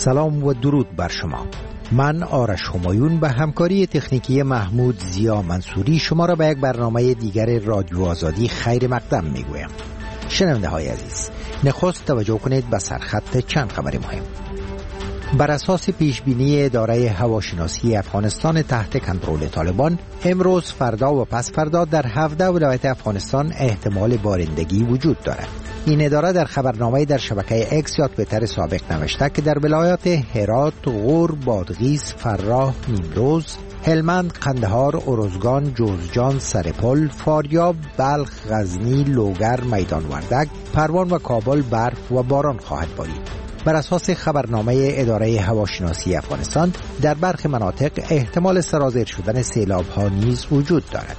سلام و درود بر شما. من آرش همایون به همکاری تکنیکی محمود زیا منصوری شما را به یک برنامه دیگر رادیو آزادی خیر مقدم میگویم. شنونده های عزیز، نخست توجه کنید به سرخط چند خبر مهم. بر اساس پیشبینی اداره هواشناسی افغانستان تحت کنترل طالبان، امروز، فردا و پس فردا در 17 ولایت افغانستان احتمال بارندگی وجود دارد. این اداره در خبرنامه در شبکه اکس یا توییتر سابق نوشته که در ولایات هرات، غور، بادغیس، فراه، نیمروز، هلمند، قندهار، ارزگان، جوزجان، سرپل، فاریاب، بلخ، غزنی، لوگر، میدان وردک، پروان و کابل برف و باران خواهد بارید. بر اساس خبرنامه اداره هواشناسی افغانستان، در برخی مناطق احتمال سرازیر شدن سیلاب‌ها نیز وجود دارد.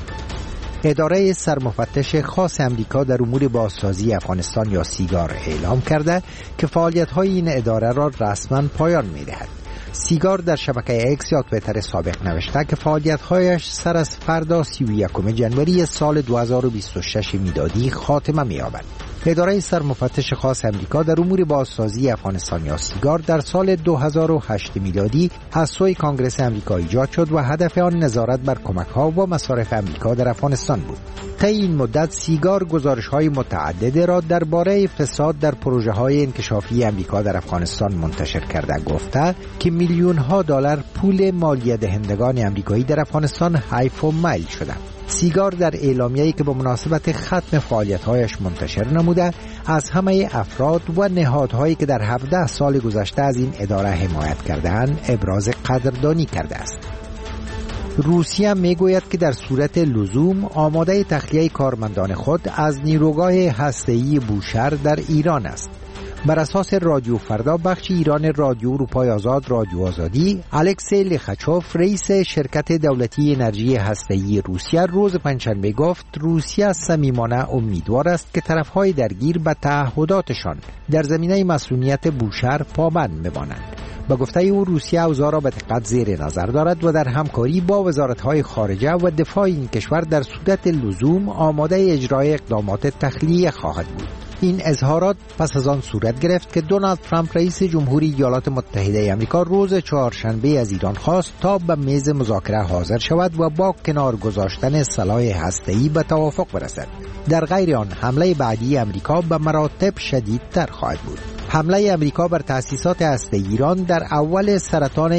اداره سرمفتش خاص امریکا در امور بازسازی افغانستان یا سیگار اعلام کرده که فعالیت‌های این اداره را رسما پایان می‌دهد. سیگار در شبکه اکس یا توییتر سابق نوشته که فعالیت‌هایش سر از فردا 31 جنوری سال 2026 میلادی خاتمه می‌یابد. اداره سرمفتش خاص امریکا در امور بازسازی افغانستان یا سیگار در سال 2008 میلادی از سوی کانگرس امریکا ایجاد شد و هدف آن نظارت بر کمک‌ها و مصارف امریکا در افغانستان بود. طی این مدت سیگار گزارش‌های متعدد را درباره فساد در پروژه‌های انکشافی امریکا در افغانستان منتشر کرده گفته که میلیون‌ها دلار پول مالیه دهندگان امریکایی در افغانستان حیف و میل شده. سیگار در اعلامیه‌ای که به مناسبت ختم فعالیت‌هایش منتشر نموده، از همه افراد و نهادهایی که در 17 سال گذشته از این اداره حمایت کرده‌اند ابراز قدردانی کرده است. روسیه میگوید که در صورت لزوم آماده تخلیه کارمندان خود از نیروگاه هسته‌ای بوشهر در ایران است. بر اساس رادیو فردا بخش ایران رادیو اروپای آزاد رادیو آزادی، الکسی لخچوف رئیس شرکت دولتی انرژی هسته‌ای روسیه روز پنجشنبه گفت روسیه صمیمانه امیدوار است که طرف‌های درگیر به تعهداتشان در زمینه مسئولیت بوشهر پابند بمانند. با گفته او روسیه اوضاع را به دقت زیر نظر دارد و در همکاری با وزارت‌های خارجه و دفاع این کشور در صورت لزوم آماده اجرای اقدامات تخلیه خواهد بود. این اظهارات پس از آن صورت گرفت که دونالد ترامپ رئیس جمهوری ایالات متحده آمریکا روز چهارشنبه از ایران خواست تا به میز مذاکره حاضر شود و با کنار گذاشتن سلاح هسته‌ای به توافق برسد. در غیر آن حمله بعدی آمریکا به مراتب شدیدتر خواهد بود. حمله آمریکا بر تأسیسات هسته‌ای ایران در اول سرطان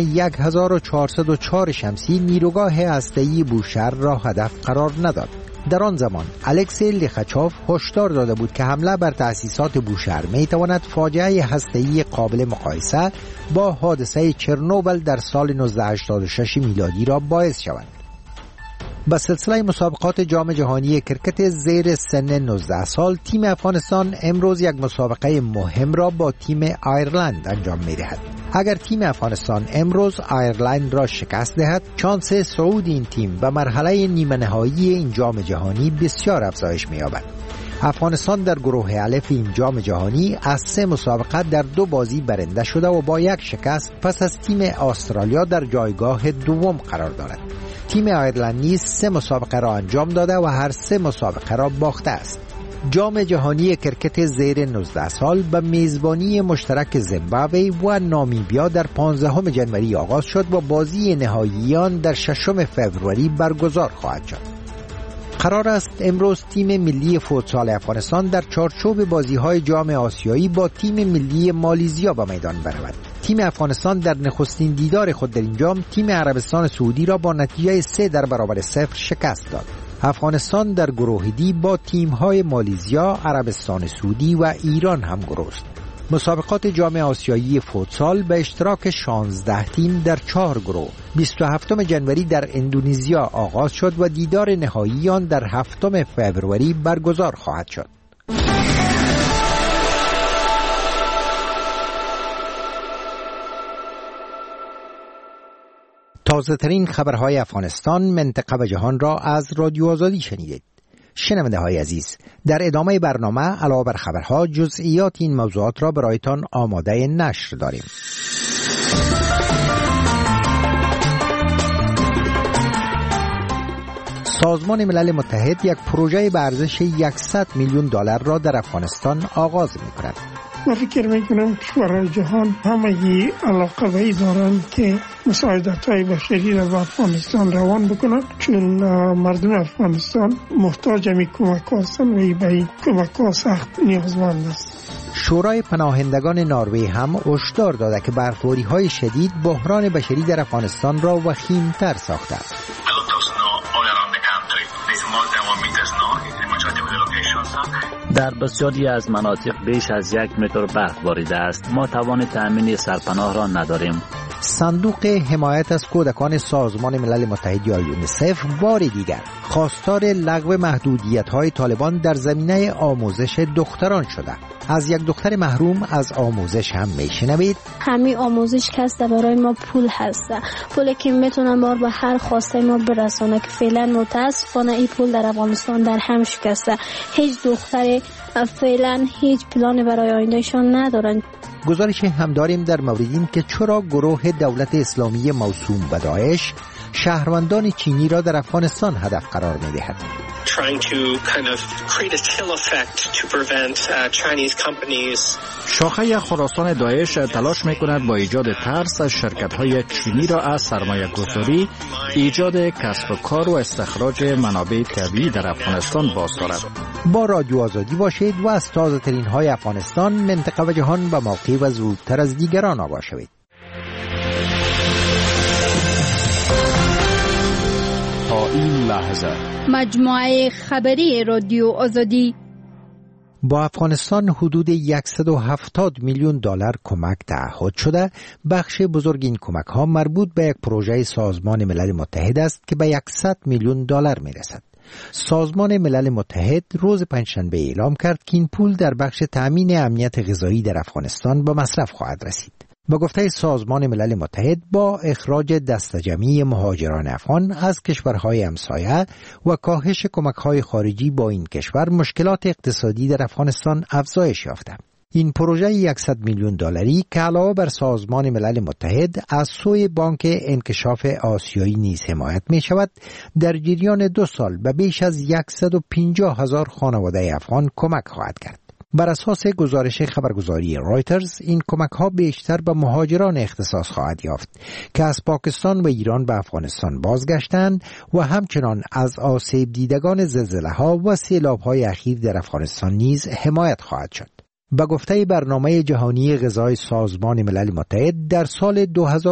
1404 شمسی نیروگاه هسته‌ای بوشهر را هدف قرار نداد. در آن زمان الکسی لخچوف هشدار داده بود که حمله بر تأسیسات بوشهر می‌تواند فاجعه هسته‌ای قابل مقایسه با حادثه چرنوبل در سال 1986 میلادی را باعث شود. با سلسله مسابقات جام جهانی کرکت زیر سن 19 سال، تیم افغانستان امروز یک مسابقه مهم را با تیم آیرلند انجام می‌دهد. اگر تیم افغانستان امروز آیرلند را شکست دهد، شانس صعود این تیم به مرحله نیمه نهایی این جام جهانی بسیار افزایش می‌یابد. افغانستان در گروه الف این جام جهانی از 3 مسابقه در 2 بازی برنده شده و با 1 شکست پس از تیم استرالیا در جایگاه دوم قرار دارد. تیم آیرلند نیز 3 مسابقه را انجام داده و هر 3 مسابقه را باخته است. جام جهانی کرکت زیر 19 سال به میزبانی مشترک زیمبابوه و نامیبیا در 15 جنوری آغاز شد و بازی نهایی آن در 6 فوریه برگزار خواهد شد. قرار است امروز تیم ملی فوتسال افغانستان در چارچوب بازی‌های جام آسیایی با تیم ملی مالیزیا به میدان برود. تیم افغانستان در نخستین دیدار خود در این جام تیم عربستان سعودی را با نتیجه 3-0 شکست داد. افغانستان در گروه دی با تیم‌های مالیزیا، عربستان سعودی و ایران هم گروه است. مسابقات جام آسیایی فوتسال به اشتراک 16 تیم در 4 گروه 27 جنوری در اندونزیا آغاز شد و دیدار نهایی آن در 7 فوریه برگزار خواهد شد. تازه ترین خبرهای افغانستان، منطقه و جهان را از رادیو آزادی شنیدید. شنونده های عزیز، در ادامه برنامه علاوه بر خبرها جزئیات این موضوعات را برایتان آماده نشر داریم. سازمان ملل متحد یک پروژه به ارزش $100 میلیون را در افغانستان آغاز می‌کند. من فکر میکنم کشورهای جهان همگی علاقه دارند که مساعدت‌های بشری را به افغانستان روان بکنند، چون مردم افغانستان محتاج می کمک هستند و به کمک ها سخت نیازمند است. شورای پناهندگان نروژ هم هشدار داده که برفوری‌های شدید بحران بشری در افغانستان را وخیم‌تر ساخته است. در بسیاری از مناطق بیش از 1 متر برف باریده است. ما توان تأمین سرپناه را نداریم. صندوق حمایت از کودکان سازمان ملل متحد یا یونیسف بار دیگر خواستار لغو محدودیت‌های طالبان در زمینه آموزش دختران شده. از یک دختر محروم از آموزش هم میشنوید. همین آموزش که هست برای ما پول هست، پولی که میتونن ما به هر خواسته ما برسانه، که فعلا متاسفانه این پول در افغانستان در هم شکسته. هیچ دختر فعلا هیچ پلان برای آیندهشان ندارن. گزارش هم داریم در مورد این که چرا گروه دولت اسلامی موسوم به داعش شهروندان چینی را در افغانستان هدف قرار می‌دهد. شاخه خراسان داعش تلاش می‌کند با ایجاد ترس از شرکت‌های چینی را از سرمایه‌گذاری، ایجاد کسب و کار و استخراج منابع طبیعی در افغانستان باز دارد. با رادیو آزادی باشید و از تازه‌ترین‌های افغانستان، منطقه و جهان به موقع و زودتر از دیگران آگاه شوید. تا این لحظه مجموعه خبری رادیو آزادی با افغانستان حدود 170 میلیون دلار کمک تعهد شده. بخش بزرگ این کمک ها مربوط به یک پروژه سازمان ملل متحد است که به 100 میلیون دلار می رسد. سازمان ملل متحد روز پنجشنبه اعلام کرد که این پول در بخش تأمین امنیت غذایی در افغانستان به مصرف خواهد رسید. با گفته سازمان ملل متحد، با اخراج دسته‌جمعی مهاجران افغان از کشورهای همسایه و کاهش کمک‌های خارجی با این کشور، مشکلات اقتصادی در افغانستان افزایش یافته. این پروژه 100 میلیون دلاری که علاوه بر سازمان ملل متحد از سوی بانک انکشاف آسیایی نیز حمایت می شود، در جریان 2 سال به بیش از 150,000 خانواده افغان کمک خواهد کرد. بر اساس گزارش خبرگزاری رایترز، این کمک ها بیشتر به مهاجران اختصاص خواهد یافت که از پاکستان و ایران به افغانستان بازگشتند و همچنان از آسیب دیدگان زلزله ها و سیلاب های اخیر در افغانستان نیز حمایت خواهد شد. به گفته برنامه جهانی غذای سازمان ملل متحد، در سال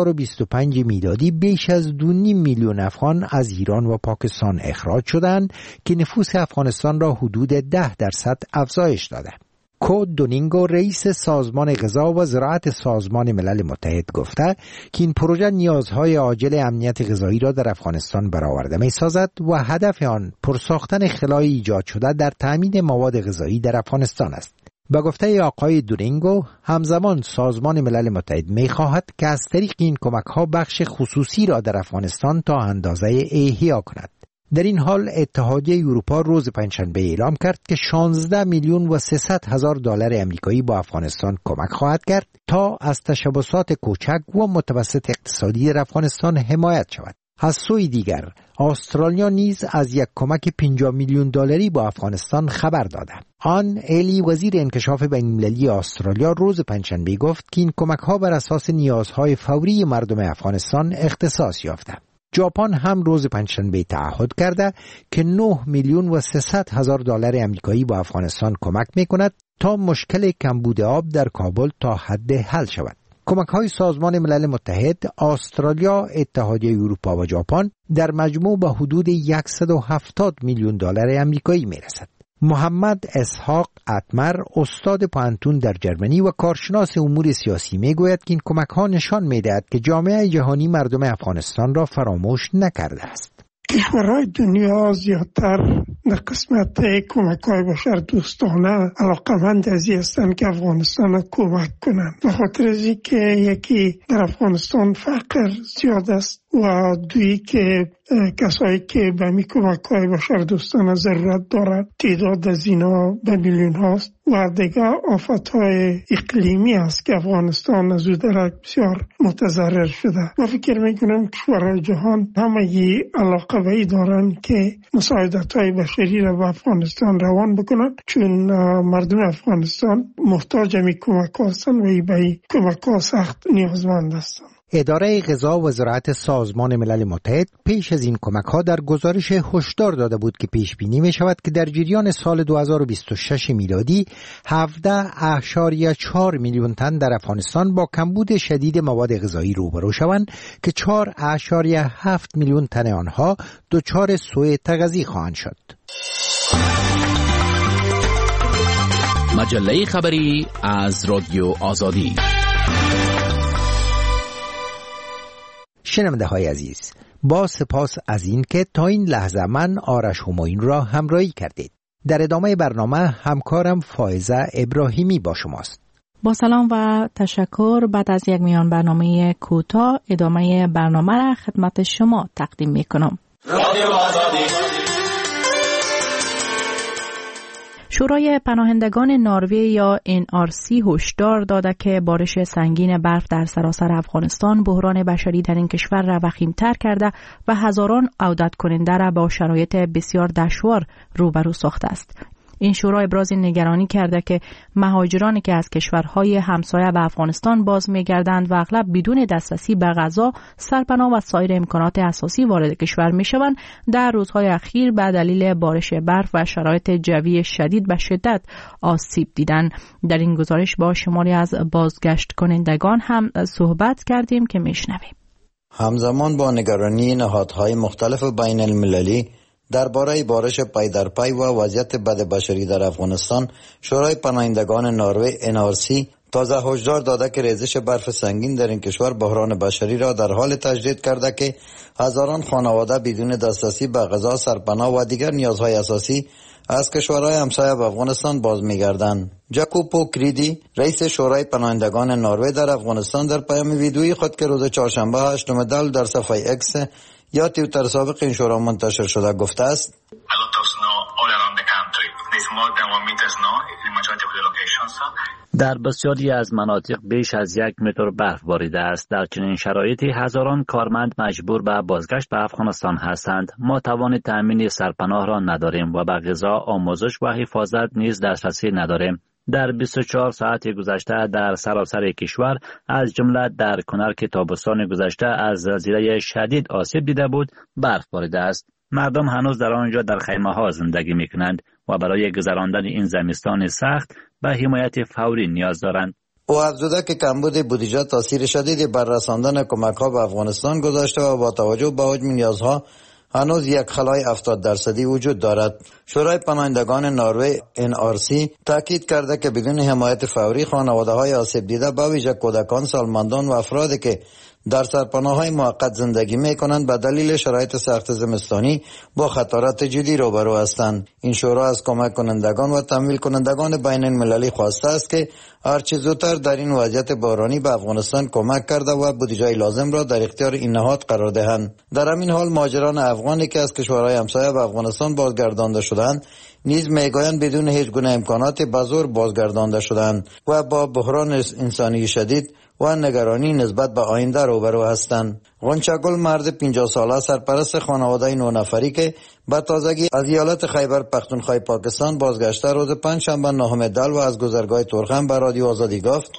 2025 میلادی بیش از 2.5 میلیون افغان از ایران و پاکستان اخراج شدند که نفوس افغانستان را حدود 10% افزایش داده. کو دونینگو، رئیس سازمان غذا و زراعت سازمان ملل متحد، گفته که این پروژه نیازهای عاجل امنیت غذایی را در افغانستان برآورده می‌سازد و هدف آن پرساختن خلای ایجاد شده در تامین مواد غذایی در افغانستان است. با گفته آقای دورینگو، همزمان سازمان ملل متحد می‌خواهد که از طریق این کمک‌ها بخش خصوصی را در افغانستان تا اندازه احیا کند. در این حال اتحادیه اروپا روز پنجشنبه اعلام کرد که 16 میلیون و 300 هزار دلار آمریکایی با افغانستان کمک خواهد کرد تا از تشبثات کوچک و متوسط اقتصادی در افغانستان حمایت شود. از سوی دیگر، استرالیا نیز از یک کمک 50 میلیون دلاری با افغانستان خبر داده. آن الی، وزیر انکشاف بین‌المللی استرالیا، روز پنجشنبه گفت که این کمک‌ها بر اساس نیازهای فوری مردم افغانستان اختصاص یافته. ژاپن هم روز پنجشنبه تعهد کرده که 9 میلیون و 300 هزار دلار آمریکایی با افغانستان کمک می‌کند تا مشکل کمبود آب در کابل تا حد حل شود. کمک‌های سازمان ملل متحد، استرالیا، اتحادیه اروپا و ژاپن در مجموع به حدود 170 میلیون دلار آمریکایی می‌رسد. محمد اسحاق اتمر، استاد پانتون در جرمنی و کارشناس امور سیاسی، میگوید که این کمک‌ها نشان می‌دهد که جامعه جهانی مردم افغانستان را فراموش نکرده است. کشورهای دنیا زیادتر در قسمت کمک‌های بشر دوستانه علاقمند از این هستند که افغانستان را کمک کنند. به خاطر از اینکه یکی در افغانستان فقر زیاد است و دویی که کسایی که به می کمک‌های بشردوستانه ضرورت دارد تعداد از اینا به میلیون هاست و دیگه آفت‌های اقلیمی است که افغانستان از او درک بسیار متضرر شده. من فکر میکنم کشورهای جهان همگی علاقه به این دارن که مساعدت‌های بشری را به افغانستان روان بکنن، چون مردم افغانستان محتاج می کمک هستند و به کمک سخت نیازمند هستند. اداره غذا و زراعت سازمان ملل متحد پیش از این کمک‌ها در گزارش هشدار داده بود که پیش بینی می شود که در جریان سال 2026 میلادی 17.4 میلیون تن در افغانستان با کمبود شدید مواد غذایی روبرو شوند که 4.7 میلیون تن آنها دچار سوء تغذیه خواهند شد. مجله خبری از رادیو آزادی. شنونده های عزیز، با سپاس از این که تا این لحظه من آرش همایون را همراهی کردید. در ادامه برنامه همکارم فائزه ابراهیمی با شماست. با سلام و تشکر. بعد از یک میان برنامه کوتاه ادامه برنامه را خدمت شما تقدیم می کنم. شورای پناهندگان نروژ یا NRC هشدار داده که بارش سنگین برف در سراسر افغانستان بحران بشری در این کشور را وخیم‌تر کرده و هزاران عودت کننده را با شرایط بسیار دشوار روبرو ساخته است. این شورا ابراز نگرانی کرده که مهاجرانی که از کشورهای همسایه به افغانستان باز می‌گردند و اغلب بدون دسترسی به غذا، سرپناه و سایر امکانات اساسی وارد کشور می‌شوند، در روزهای اخیر به دلیل بارش برف و شرایط جوی شدید به شدت آسیب دیدند. در این گزارش با شماری از بازگشت کنندگان هم صحبت کردیم که میشنویم. همزمان با نگرانی نهادهای مختلف بین المللی درباره بارش پای در پای و وضعیت بد بشری در افغانستان، شورای پناهندگان نروژ NRC تازه هشدار داده که ریزش برف سنگین در این کشور بحران بشری را در حال تجدید کرده که هزاران خانواده بدون دسترسی به غذا، سرپناه و دیگر نیازهای اساسی از کشورهای همسایه به افغانستان باز می‌گردند. جاکوپو کریدی، رئیس شورای پناهندگان نروژ در افغانستان، در پیام ویدیویی خود که روز چهارشنبه 8 مرداد در صفحه اکس یا توییتر سابق این شورا منتشر شده گفته است: در بسیاری از مناطق بیش از 1 متر برف باریده است. در چنین شرایطی هزاران کارمند مجبور به بازگشت به افغانستان هستند. ما توان تأمین سرپناه را نداریم و به غذا، آموزش و حفاظت نیز دسترسی نداریم. در 24 ساعت گذشته در سراسر کشور از جمله در کنر که تابستان گذشته از زلزله شدید آسیب دیده بود، برف باریده است. مردم هنوز در آنجا در خیمه ها زندگی می کنند و برای گذراندن این زمستان سخت به حمایت فوری نیاز دارند. او افزوده که کمبود بودجه تاثیر شدیدی بر رساندن کمک ها به افغانستان گذاشته و با توجه به حجم نیازها هنوز یک خلای 70% وجود دارد. شورای پناهندگان نروژ NRC تاکید کرده که بدون حمایت فوری خانواده‌های آسیب دیده به ویژه کودکان، سالمندان و افرادی که در سرپناه‌های موقت زندگی می‌کنند به دلیل شرایط سخت زمستانی با خطرات جدی روبرو هستند. این شورا از کمک کنندگان و تمویل کنندگان بین المللی خواسته است که هرچه زودتر در این وضعیت بحرانی به افغانستان کمک کرده و بودجه لازم را در اختیار این نهاد قرار دهند. در همین حال مهاجران افغانی که از کشورهای همسایه به افغانستان بازگردانده شدند نیز میگویند بدون هیچ گونه امکانات به زور بازگردانده شدند و با بحران انسانی شدید و نگرانی نسبت به آینده روبرو هستند. غنچه‌گل مرد 50 ساله سرپرست خانواده 9 نفری که به تازگی از ایالت خیبر پختونخوا پاکستان بازگشته روز پنجشنبه 9 مرداد و از گذرگاه تورخم به رادیو آزادی گفت: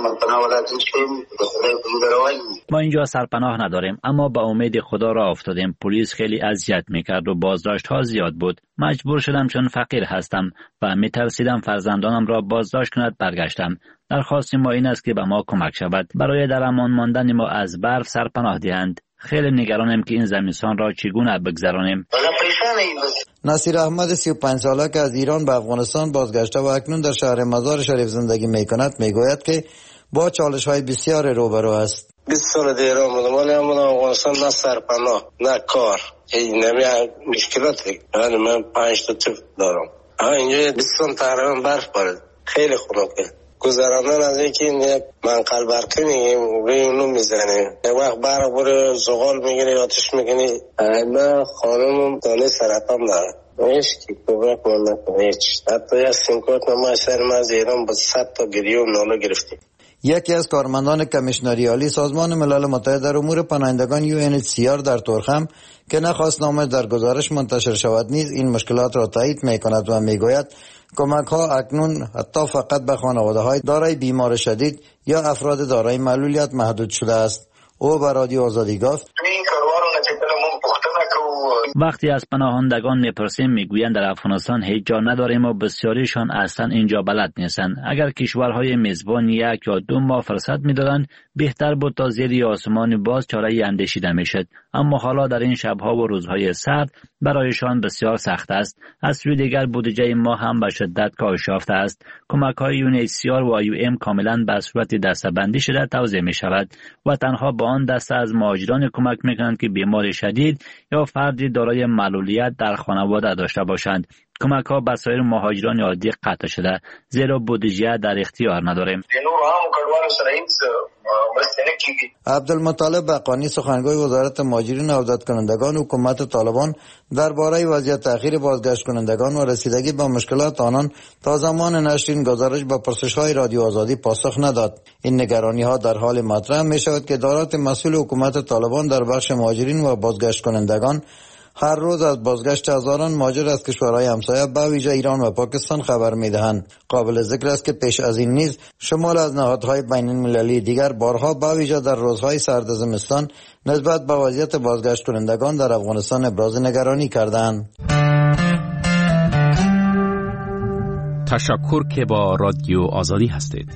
ما اینجا سرپناه نداریم، اما با امید خدا را افتادیم. پلیس خیلی اذیت میکرد و بازداشت ها زیاد بود. مجبور شدم چون فقیر هستم و میترسیدم فرزندانم را بازداشت کند برگشتم. درخواست ما این است که به ما کمک شود برای در امان ماندن ما از برف سرپناه دهند. خیلی نگرانم که این زمستان را چگونه بگذرانیم. نصیر احمد 35 ساله که از ایران به افغانستان بازگشته و اکنون در شهر مزار شریف زندگی میکند میگوید که با چالش‌های بسیار روبرو است. 20 سال در ایران بودم ولی همون افغانستان نه سرپناه نه کار، این مشکلاتی. من 5 تا طفل دارم. اینجا 20 سال تقریبا برف بارید، خیلی خنکه. گذراندن از اینکه یک منقل برقی میگیم روی اونو میزنیم، یک وقت برق بره زغال میگیره آتش میگیره. من خانم دانه سرطان داره، نیست که کمک من نکنه هیچ. حتی یک سیمکارت ما سر ما از ایران با 100 تا گریه و ناله گرفتیم. یکی از کارمندان کمیشنری عالی سازمان ملل متحد در امور پناهندگان UNHCR در ترخم که نخواست نامش در گزارش منتشر شود نیز این مشکلات را تایید می‌کند و می‌گوید کمک ها اکنون حتی فقط به خانواده‌های دارای بیمار شدید یا افراد دارای معلولیت محدود شده است. او به رادیو آزادی گفت وقتی از پناهندگان میپرسیم میگویند در افغانستان هیچ جا نداریم و بسیاریشان اصلا اینجا بلد نیستند. اگر کشورهای میزبان یک یا 2 ماه فرصت میدادند بهتر بود تا زیر آسمان باز چاره اندیشیده میشد، اما حالا در این شبها و روزهای سرد برایشان بسیار سخت است. از سوی دیگر بودجه ما هم به شدت کاهش یافته است. کمک‌های UNHCR و IOM کاملا به صورت دسته‌بندی شده توزیع می‌شود و تنها به آن دسته از مهاجران کمک می‌کنند که بیمار شدید یا فردی دارای معلولیت در خانواده داشته باشند. کمک‌ها به سایر مهاجران عادی قطع شده زیرا بودجه در اختیار نداریم. عبدالمطلب بقانی سخنگوی وزارت مهاجرین و عودت‌کنندگان حکومت طالبان درباره وضعیت تأخیر بازگشت کنندگان و رسیدگی به مشکلات آنان تا زمان نشر این گزارش به پرسش‌های رادیو آزادی پاسخ نداد. این نگرانی‌ها در حال مطرح می‌شود که ادارات مسئول حکومت طالبان در بخش مهاجرین و بازگشت کنندگان هر روز از بازگشت هزاران مهاجر از کشورهای همسایه به ویژه ایران و پاکستان خبر می‌دهند. قابل ذکر است که پیش از این نیز شمال از نهادهای بین‌المللی دیگر بارها به ویژه در روزهای سرد زمستان نسبت به وضعیت بازگشت کنندگان در افغانستان ابراز نگرانی کردند. تشکر که با رادیو آزادی هستید.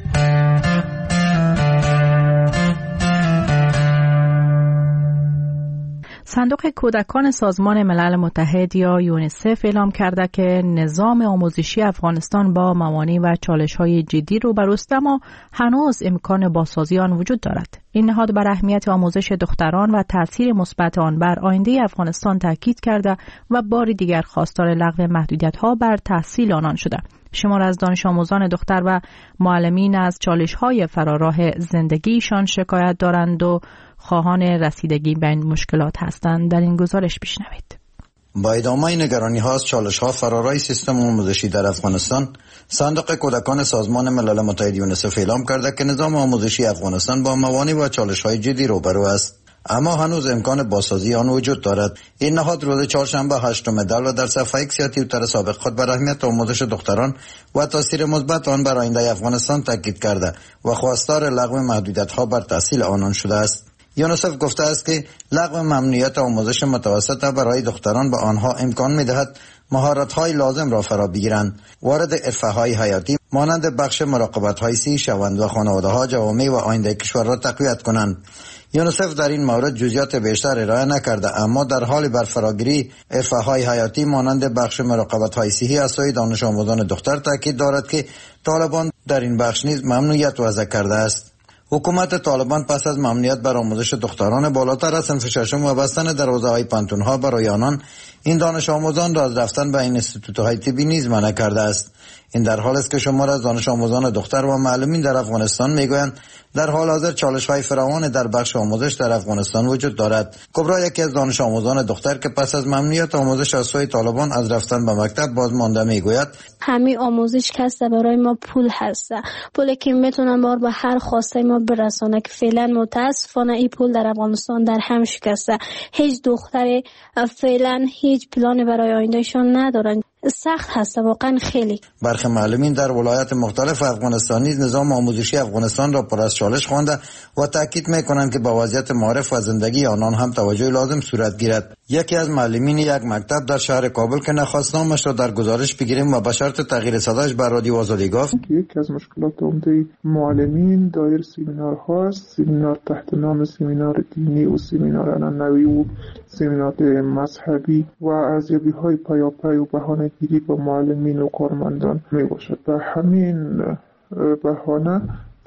صندوق کودکان سازمان ملل متحد یا یونیسف اعلام کرده که نظام آموزشی افغانستان با موانع و چالش‌های جدی روبروست، اما هنوز امکان بازسازی آن وجود دارد. این نهاد بر اهمیت آموزش دختران و تاثیر مثبت آن بر آینده افغانستان تاکید کرده و بار دیگر خواستار لغو محدودیت‌ها بر تحصیل آنان شده. شمار از دانش آموزان دختر و معلمین از چالش‌های فراراه زندگیشان شکایت دارند و خواهان رسیدگی به این مشکلات هستند. در این گزارش بشنوید. با ادامه نگرانی‌ها از چالش‌ها فرارای سیستم آموزشی در افغانستان، صندوق کودکان سازمان ملل متحد یونیسف اعلام کرده که نظام آموزشی افغانستان با موانع و چالش‌های جدی روبرو است، اما هنوز امکان بازسازی آن وجود دارد. این نهاد روز چهارشنبه 8 دی در صفحه ایکس یا توییتر سابق خود بر اهمیت آموزش دختران و تاثیر مثبت آن بر آینده افغانستان تاکید کرده و خواستار لغو محدودیت‌ها بر تحصیل آنان شده است. یونیسف گفته است که لغو ممنوعیت آموزش متوسطه برای دختران به آنها امکان می‌دهد مهارت‌های لازم را فرا بگیرند، وارد حرفه‌های حیاتی مانند بخش مراقبت‌های صحی شوند و خانواده‌ها جوامع و آینده کشور را تقویت کنند. یونیسف در این مورد جزئیات بیشتر ارائه نکرده، اما در حال برفراگیری حرفه‌های حیاتی مانند بخش مراقبت‌های صحی از سوی دانش آموزان دختر تاکید دارد که طالبان در این بخش نیز ممنوعیت وضع کرده است. حکومت طالبان پس از ممنوعیت بر آموزش دختران بالاتر از صنف ششم و بستن دروازه‌های پانتون‌ها برای آنان، این دانش آموزان را از رفتن به این انستیتوت‌های طبی نیز منع کرده است. این در حال است که شمار از دانش آموزان دختر و معلمین در افغانستان میگویند در حال حاضر چالش‌های فراوان در بخش آموزش در افغانستان وجود دارد. کبرا یکی از دانش آموزان دختر که پس از ممنوعیت آموزش از سوی طالبان از رفتن به مکتب باز مانده میگوید همین آموزش کسته برای ما پول هسته، پولی که میتونن بار به هر خواسته ما برسانه که فعلا متاسفانه این پول در افغانستان در هم شکسته. هیچ دختر فعلا هیچ پلانی برای آیندهشون ندارن. سخت هست واقعا خیلی. برخی معلمین در ولایات مختلف افغانستان نیز نظام آموزشی افغانستان را پر از چالش خوانده و تاکید میکنند که با وضعیت معارف و زندگی آنان هم توجه لازم صورت گیرد. یکی از معلمین یک مکتب در شهر کابل که نخواست نامش را در گزارش بگیریم و به شرط تغییر صداش بر رادیو آزادی گفت یکی از مشکلات عمده معلمین دایر سمینارها است، سمینار تحت نام سمینار دینی و سمینار عنعنوی و سمینار مذهبی و ارزیابی‌های پیاپی و بهانه‌گیری با معلمین و کارمندان میباشد. به همین بهانه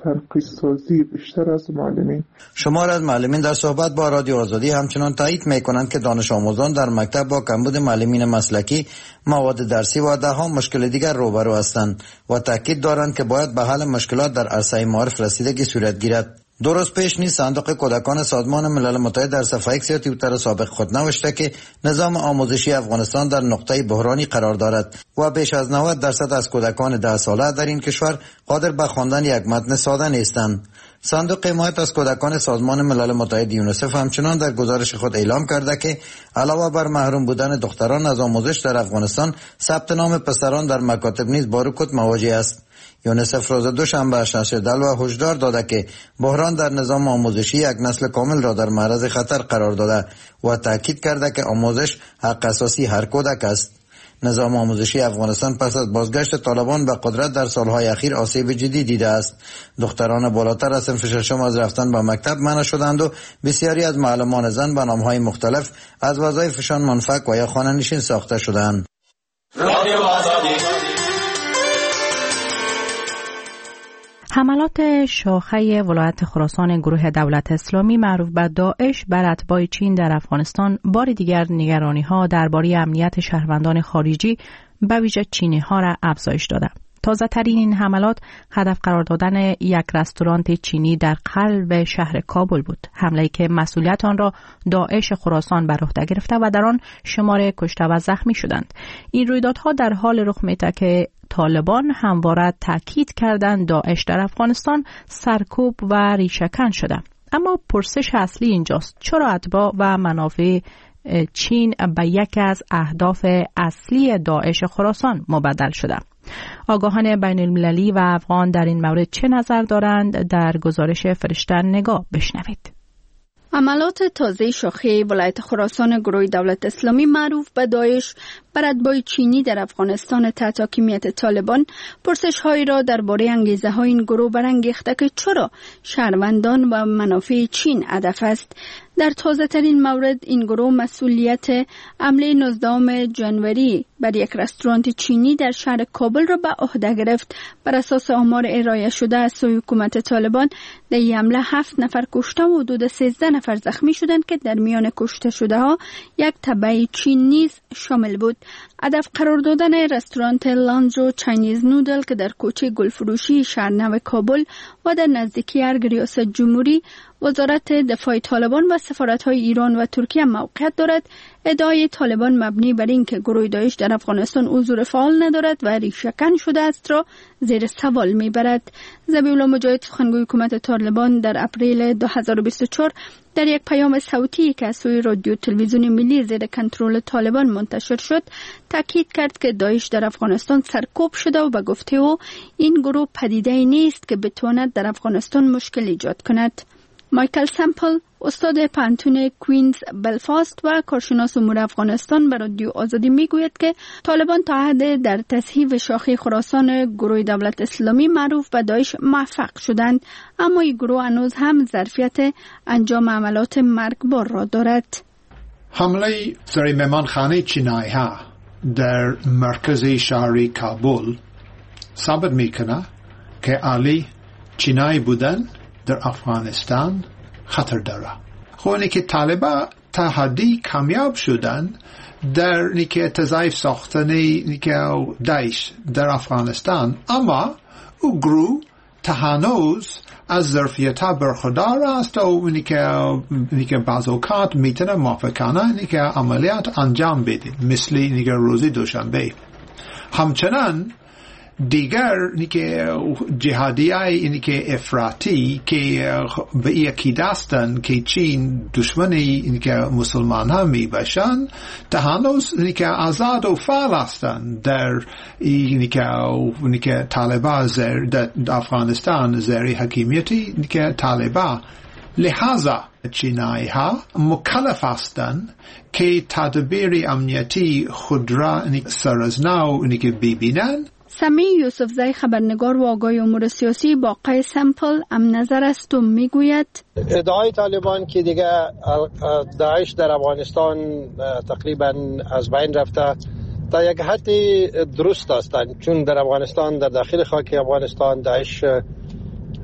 تنقیص سازی بیشتر از معلمین. شمار از معلمین در صحبت با رادیو آزادی همچنان تایید میکنند که دانش آموزان در مکتب با کمبود معلمین مسلکی، مواد درسی و ده‌ها مشکل دیگر روبرو هستند و تاکید دارند که باید به حل مشکلات در عرصه معارف رسیدگی صورت گیرد. دو روز پیش نیز صندوق کودکان سازمان ملل متحد در صفحه اکس توییتر سابق خود نوشته که نظام آموزشی افغانستان در نقطه بحرانی قرار دارد و بیش از 90% از کودکان 10 ساله در این کشور قادر به خواندن یک متن ساده نیستند. صندوق حمایت از کودکان سازمان ملل متحد یونیسف همچنان در گزارش خود اعلام کرده که علاوه بر محروم بودن دختران از آموزش در افغانستان، ثبت نام پسران در مکاتب نیز با رکود مواجه است. یونیسف روز دوشنبه نشر دل و هشدار داده که بحران در نظام آموزشی یک نسل کامل را در معرض خطر قرار داده و تاکید کرده که آموزش حق اساسی هر کودک است. نظام آموزشی افغانستان پس از بازگشت طالبان به قدرت در سالهای اخیر آسیب جدی دیده است. دختران بالاتر از صنف ششم از رفتن به مکتب منع شدند و بسیاری از معلمان زن به نامهای مختلف از وظایفشان منفک و یا خانه‌نشین ساخته شدند. حملات شاخه ولایت خراسان گروه دولت اسلامی معروف به داعش بر اتباع چین در افغانستان بار دیگر نگرانی‌ها درباره امنیت شهروندان خارجی به ویژه چینی‌ها را افزایش داده. تازه ترین این حملات هدف قرار دادن یک رستوران چینی در قلب شهر کابل بود. حمله‌ای که مسئولیت آن را داعش خراسان بر عهده گرفته و در آن شمار کشته و زخمی شدند. این رویدادها در حال رخ می‌دهد که طالبان همواره تاکید کردند داعش در افغانستان سرکوب و ریشه‌کن شده. اما پرسش اصلی اینجاست: چرا اتباع و منافع چین به یکی از اهداف اصلی داعش خراسان مبدل شده؟ آگاهان بین المللی و افغان در این مورد چه نظر دارند؟ در گزارش فرشته نگاه بشنوید. عملات تازه شاخه ولایت خراسان گروه دولت اسلامی معروف به داعش بر اتباع چینی در افغانستان تحت حاکمیت طالبان پرسش‌هایی را درباره انگیزه‌های این گروه برانگیخته که چرا شهروندان و منافع چین هدف است. در تازه ترین مورد این گروه مسئولیت حمله 19 ژانویه بر یک رستوران چینی در شهر کابل را به عهده گرفت. بر اساس آمار ارائه شده از سوی حکومت طالبان در این حمله 7 نفر کشته و حدود 13 نفر زخمی شدند که در میان کشته شده ها یک تبع چین نیز شامل بود. هدف قرار دادن رستوران لانجو چاینیز نودل که در کوچه گلفروشی شهرنو کابل و در نزدیکی ارگ ریاست جمهوری وزارت دفاع طالبان و سفارت‌های ایران و ترکیه موقعیت دارد. ادعای طالبان مبنی بر اینکه گروه داعش در افغانستان حضور فعال ندارد و ریشه‌کن شده است را زیر سوال میبرد. ذبیح‌الله مجاهد سخنگوی حکومت طالبان در اپریل 2024 در یک پیام صوتی که از سوی رادیو تلویزیون ملی زیر کنترل طالبان منتشر شد تاکید کرد که داعش در افغانستان سرکوب شده و به گفته او این گروه پدیده‌ای نیست که بتواند در افغانستان مشکل ایجاد کند. مایکل سمپل استاد پانتون کوینز بلفاست و کارشناس امور افغانستان به رادیو آزادی میگوید که طالبان تا حد در تصحیح شاخه خراسان گروه دولت اسلامی معروف به داعش موفق شدند، اما این گروه هنوز هم ظرفیت انجام عملات مرگبار را دارد. حمله سر مهمانخانه چینایی ها در مرکز شهری کابل ثابت میکنه که علی چینایی بودن در افغانستان خطر داره. خب که طالبان تا حدی کامیاب شدن در نیکه تضعیف ساختن نیکه داعش در افغانستان، اما او گروه تا هنوز از ظرفیت برخوردار است و نیکه بعض اوقات میتونه موافقانه نیکه عملیات انجام بده، مثل نیکه روزی دوشنبه. همچنان دیگر جهادیای افراطی که به این عقیده هستند که چین دشمنی مسلمان ها می باشند تا هنوز آزاد و فعال هستند در طالبان در افغانستان زیر حکمیتی طالبان. لحاظا چینایی ها مکلف هستند که تدبیر امنیتی خود را سر از نو ببینند. سمی یوسفزای خبرنگار و آگاه امور سیاسی با آقای سمپل هم نظر است و میگوید ادعای طالبان که دیگه داعش در افغانستان تقریبا از بین رفته تا یک حدی درست هستند، چون در افغانستان در داخل خاک افغانستان داعش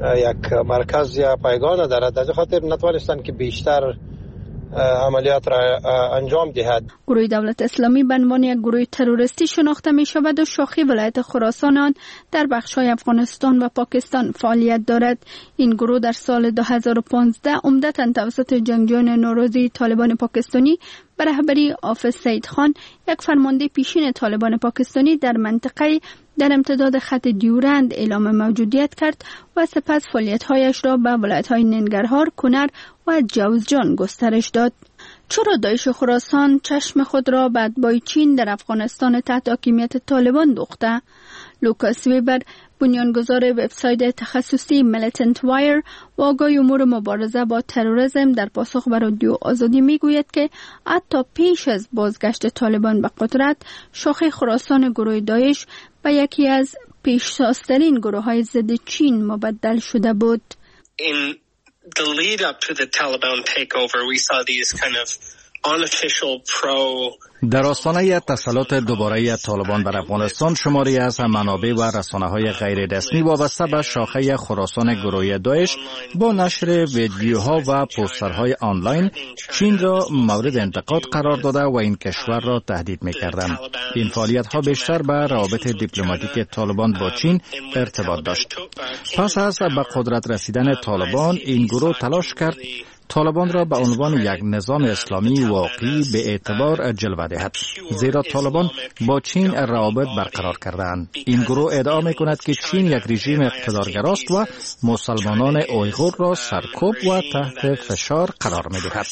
یک مرکز یا پایگان دارد، از خاطر نتوانستند که بیشتر عملیات را انجام دهد. گروه دولت اسلامی به عنوان یک گروه تروریستی شناخته می شود و شاخه ولایت خراسان آن در بخش‌های افغانستان و پاکستان فعالیت دارد. این گروه در سال 2015 عمدتاً توسط جنگجویان نوروزی طالبان پاکستانی به رهبری حافظ سید خان، یک فرمانده پیشین طالبان پاکستانی، در منطقه در امتداد خط دیورند اعلام موجودیت کرد و سپس فعالیت‌هایش را به ولایت‌های ننگرهار، کنر و جوزجان گسترش داد. چرا داعش خراسان چشم خود را به اتباع چین در افغانستان تحت حاکمیت طالبان دوخته؟ لوکاس ویبر، بنیانگذار وبسایت تخصصی میلیتنت وایر و آگاه امور مبارزه با تروریسم، در پاسخ به رادیو آزادی میگوید که حتی پیش از بازگشت طالبان به قدرت، شاخه خراسان گروه داعش به یکی از پیشتازترین گروه‌های ضد چین مبدل شده بود. In the lead up to the Taliban takeover, we saw these kind of unofficial pro در آستانه تسلط دوباره طالبان بر افغانستان، شماری از منابع و رسانه‌های غیر رسمی وابسته به شاخه خراسان گروه داعش با نشر ویدیوها و پوسترهای آنلاین چین را مورد انتقاد قرار داده و این کشور را تهدید می‌کردند. این فعالیت‌ها بیشتر به روابط دیپلماتیک طالبان با چین ارتباط داشت. پس از به قدرت رسیدن طالبان، این گروه تلاش کرد طالبان را به عنوان یک نظام اسلامی واقعی به اعتبار جلوه دهد، زیرا طالبان با چین روابط برقرار کردند. این گروه ادعا می‌کند که چین یک رژیم اقتدارگراست و مسلمانان اویغور را سرکوب و تحت فشار قرار می‌دهد.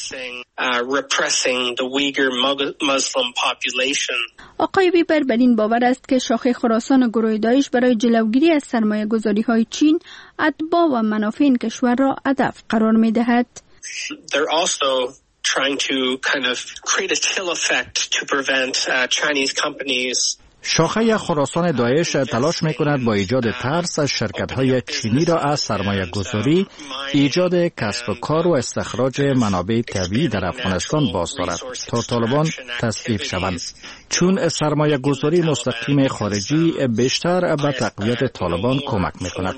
آقای ویبر بر این باور است که شاخه خراسان گروه داعش برای جلوگیری از سرمایه‌گذاری‌های چین، اتباع و منافع این کشور را هدف قرار می‌دهد. They're also trying to kind of create a chill effect to prevent Chinese companies. شاخه خراسان داعش تلاش می‌کند با ایجاد ترس از شرکت‌های چینی را از سرمایه‌گذاری، ایجاد کسب و کار و استخراج منابع طبیعی در افغانستان باز دارد تا طالبان تصویب شوند، چون سرمایه‌گذاری مستقیم خارجی بیشتر به تقویت طالبان کمک می‌کند.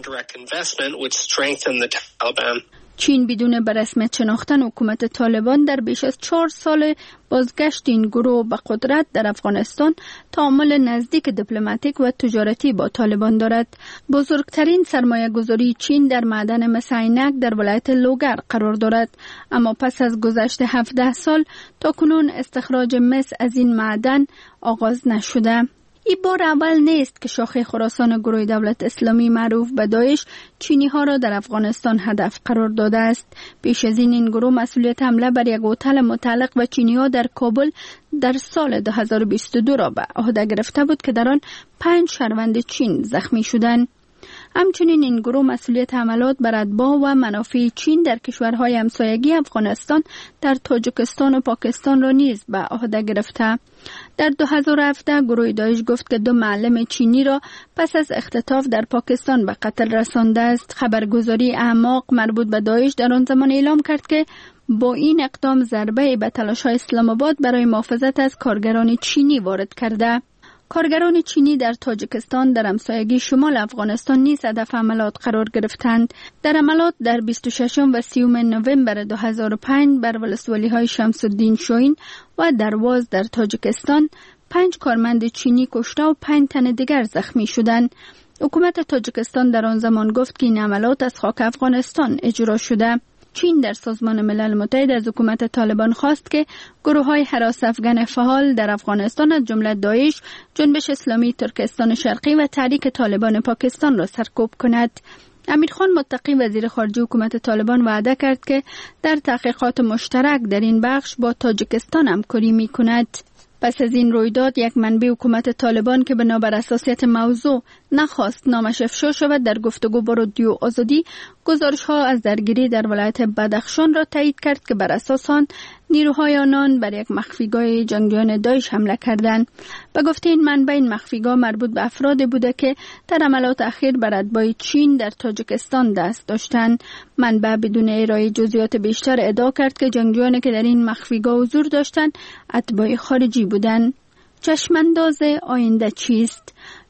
چین بدون به رسمیت شناختن حکومت طالبان در بیش از 4 سال بازگشت این گروه به قدرت در افغانستان تعامل نزدیک دیپلماتیک و تجارتی با طالبان دارد. بزرگترین سرمایه گذاری چین در معدن مس عینک در ولایت لوگر قرار دارد، اما پس از گذشت 17 سال تاکنون استخراج مس از این معدن آغاز نشده. این بار اول نیست که شاخه خراسان گروه دولت اسلامی معروف به داعش چینی ها را در افغانستان هدف قرار داده است. پیش از این گروه مسئولیت حمله بر یک هتل متعلق به چینی ها در کابل در سال 2022 را به عهده گرفته بود که در آن 5 شهروند چین زخمی شدند. همچنین این گروه مسئولیت حملات بر اتباع و منافع چین در کشورهای همسایگی افغانستان در تاجیکستان و پاکستان را نیز به عهده گرفته. در 2017 گروه داعش گفت که 2 معلم چینی را پس از اختطاف در پاکستان به قتل رسانده است. خبرگزاری اعماق مربوط به داعش در آن زمان اعلام کرد که با این اقدام ضربه به تلاش‌های اسلام آباد برای محافظت از کارگران چینی وارد کرده. کارگران چینی در تاجیکستان در همسایگی شمال افغانستان نیز هدف حملات قرار گرفتند. در حملات در 26 و 30 نوامبر 2005 بر ولسوالی‌های شمس الدین شوین و درواز در تاجیکستان 5 کارمند چینی کشته و 5 تن دیگر زخمی شدند. حکومت تاجیکستان در آن زمان گفت که این حملات از خاک افغانستان اجرا شده. چین در سازمان ملل متحد از حکومت طالبان خواست که گروه‌های هراس افغان فعال در افغانستان از جمله داعش، جنبش اسلامی ترکستان شرقی و تحریک طالبان پاکستان را سرکوب کند. امیرخان متقی وزیر خارجه حکومت طالبان وعده کرد که در تحقیقات مشترک در این بخش با تاجیکستان همکاری می‌کند. پس از این رویداد یک منبع حکومت طالبان که بنابر اساسیت موضوع نخواست نامش افشا شود در گفتگو با رادیو آزادی گزارش‌ها از درگیری در ولایت بدخشان را تایید کرد که بر اساس آن نیروهای آنان بر یک مخفیگاه جنگجویان داعش حمله کردند. به گفته این منبع این مخفیگاه مربوط به افرادی بوده که در حملات اخیر بر اتباع چین در تاجیکستان دست داشتند. منبع بدون ارائه جزئیات بیشتر ادعا کرد که جنگجویانی که در این مخفیگاه حضور داشتند اتباع خارجی بودند. چشمانداز آینده چیست؟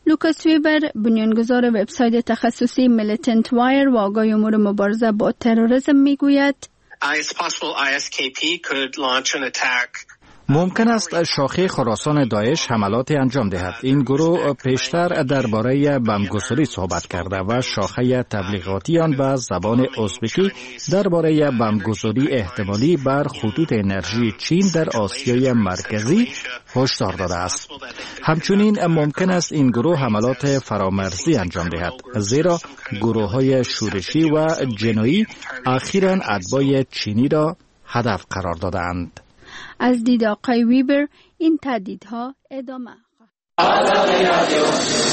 لوکاس ویبر بنیانگذار وبسایت تخصصی میلیتنت وایر و آگاه امور مبارزه با تروریسم میگوید ممکن است شاخه خراسان داعش حملات انجام دهد. این گروه پیشتر درباره بمبگساری صحبت کرده و شاخه تبلیغاتی آن به زبان ازبکی درباره بمبگساری احتمالی بر خطوط انرژی چین در آسیای مرکزی هشدار داده است. همچنین ممکن است این گروه حملات فرامرزی انجام دهد، زیرا گروه‌های شورشی و جنایی اخیراً اتباع چینی را هدف قرار دادند. از دید آقای ویبر این تهدیدها ادامه